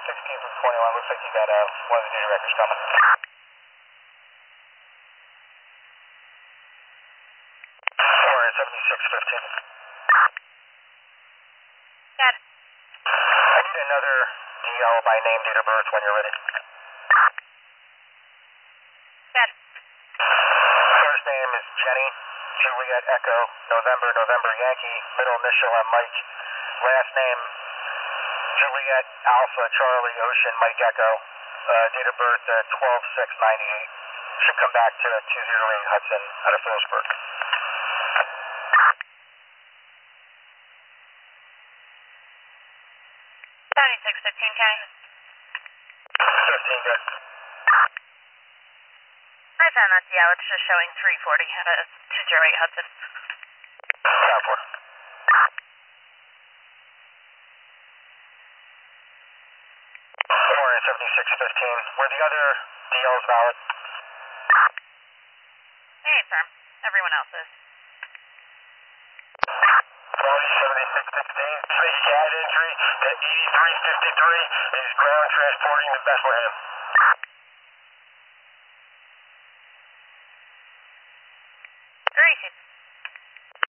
16 from 21. Looks like you got one of the duty records coming. Or 7615. Got it. I need another DL by name, date of birth when you're ready. Got it. First name is Jenny, Juliet Echo, November Yankee, middle initial M Mike. Last name Juliet Alpha Charlie Ocean Mike Echo. Date of birth 12/6/98. Should come back to 208 Hudson out of Phillipsburg. 7615, Kenny. 15, good. I found that DL. It's just showing 340 out of 208 Hudson. Down for. Or 7615. Were the other DLs valid? Hey, firm. Everyone else is. 7615. Trace head injury to 8353 is ground transporting to Bethlehem. Great.